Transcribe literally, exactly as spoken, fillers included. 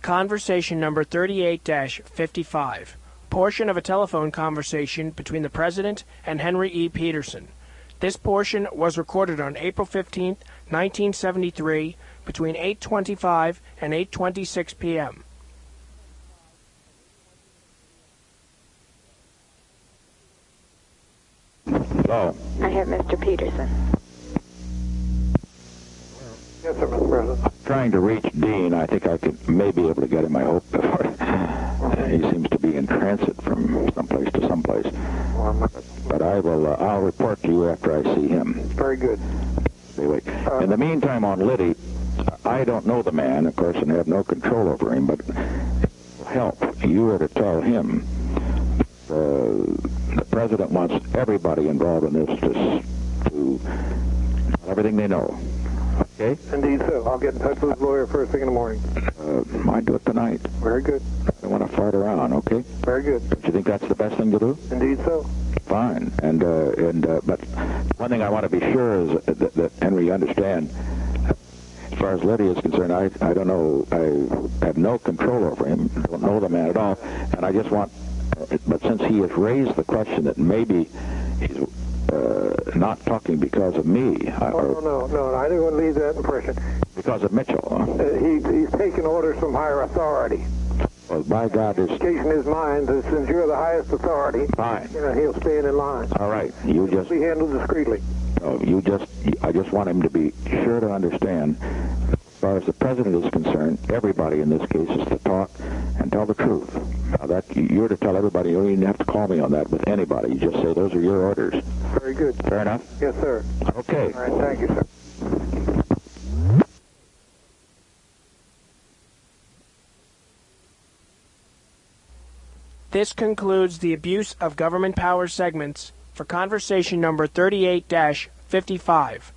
Conversation number thirty-eight dash fifty-five. Portion of a telephone conversation between the President and Henry E. Peterson. This portion was recorded on April fifteenth, nineteen seventy-three, between eight twenty-five and eight twenty-six p m Hello. I have Mister Peterson. Yes, sir, Mister President. I'm trying to reach Dean. I think I could may be able to get him, I hope, before. Uh, he seems to be in transit from someplace to someplace. Well, but I will, uh, I'll report to you after I see him. very good. Anyway, in the meantime, on Liddy, I don't know the man, of course, and have no control over him, but it will help. You are to tell him uh, the President wants everybody involved in this to, to tell everything they know. Okay? Indeed so. I'll get in touch with his lawyer first thing in the morning. Uh, might do it tonight. Very good. I don't want to fart around, okay? Very good. Do you think that's the best thing to do? Indeed so. Fine. And, uh, and uh, but one thing I want to be sure is that, that Henry, you understand, as far as Liddy is concerned, I, I don't know, I have no control over him, don't know the man at all, and I just want, but since he has raised the question that maybe he's uh, not talking because of me. Oh, or, no, no, no. I didn't want to leave that impression. Because of Mitchell. Huh? Uh, he, he's taken orders from higher authority. Well, by God, there's... Indication in his mind that since you're the highest authority, Fine. you know, he'll stand in line. All right. You It'll just... be handled discreetly. No, you just... I just want him to be sure to understand, as far as the President is concerned, everybody in this case is to talk and tell the truth. Now, that you're to tell everybody. You don't even have to call me on that with anybody. You just say those are your orders. Very good. Fair enough? Yes, sir. Okay. All right. Thank you, sir. This concludes the abuse of government power segments for conversation number thirty-eight dash fifty-five.